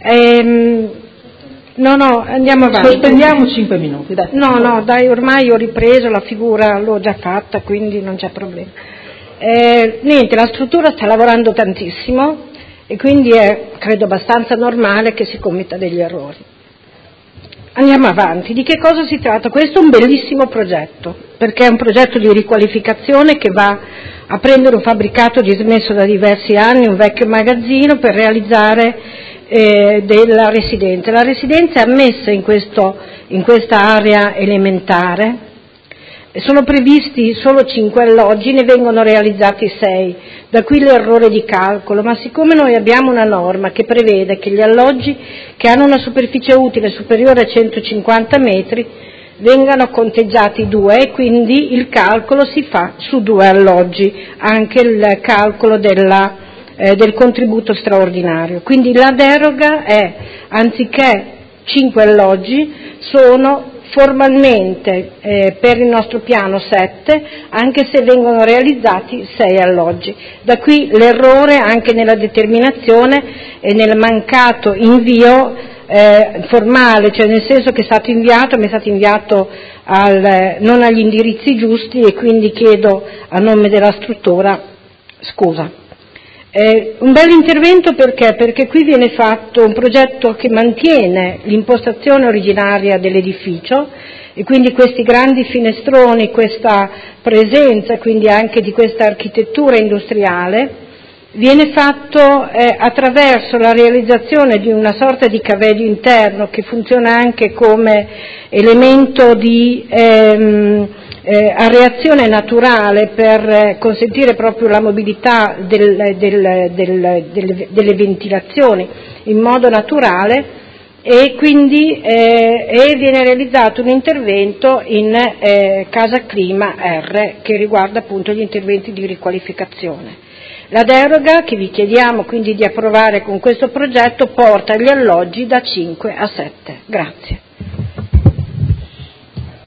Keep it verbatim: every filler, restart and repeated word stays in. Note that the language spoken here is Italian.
Ehm, no, no, andiamo avanti. Sospendiamo cinque minuti, dai. No, no, dai, ormai ho ripreso, la figura l'ho già fatta, quindi non c'è problema. Eh, niente, la struttura sta lavorando tantissimo e quindi è, credo, abbastanza normale che si commetta degli errori. Andiamo avanti. Di che cosa si tratta? Questo è un bellissimo progetto, perché è un progetto di riqualificazione che va a prendere un fabbricato dismesso da diversi anni, un vecchio magazzino, per realizzare eh, della residenza. La residenza è ammessa in, questo, in questa area elementare. Sono previsti solo cinque alloggi, ne vengono realizzati sei, da qui l'errore di calcolo, ma siccome noi abbiamo una norma che prevede che gli alloggi che hanno una superficie utile superiore a centocinquanta metri vengano conteggiati due e quindi il calcolo si fa su due alloggi, anche il calcolo della, eh, del contributo straordinario. Quindi la deroga è, anziché cinque alloggi, sono formalmente eh, per il nostro piano sette, anche se vengono realizzati sei alloggi. Da qui l'errore anche nella determinazione e nel mancato invio eh, formale, cioè nel senso che è stato inviato, mi è stato inviato al, non agli indirizzi giusti e quindi chiedo a nome della struttura scusa. Eh, un bel intervento perché? Perché qui viene fatto un progetto che mantiene l'impostazione originaria dell'edificio e quindi questi grandi finestroni, questa presenza quindi anche di questa architettura industriale, viene fatto eh, attraverso la realizzazione di una sorta di cavedio interno che funziona anche come elemento di ehm, Eh, a reazione naturale per eh, consentire proprio la mobilità del, del, del, del, delle ventilazioni in modo naturale e quindi eh, e viene realizzato un intervento in eh, Casa Clima R che riguarda appunto gli interventi di riqualificazione. La deroga che vi chiediamo quindi di approvare con questo progetto porta gli alloggi da cinque a sette. Grazie.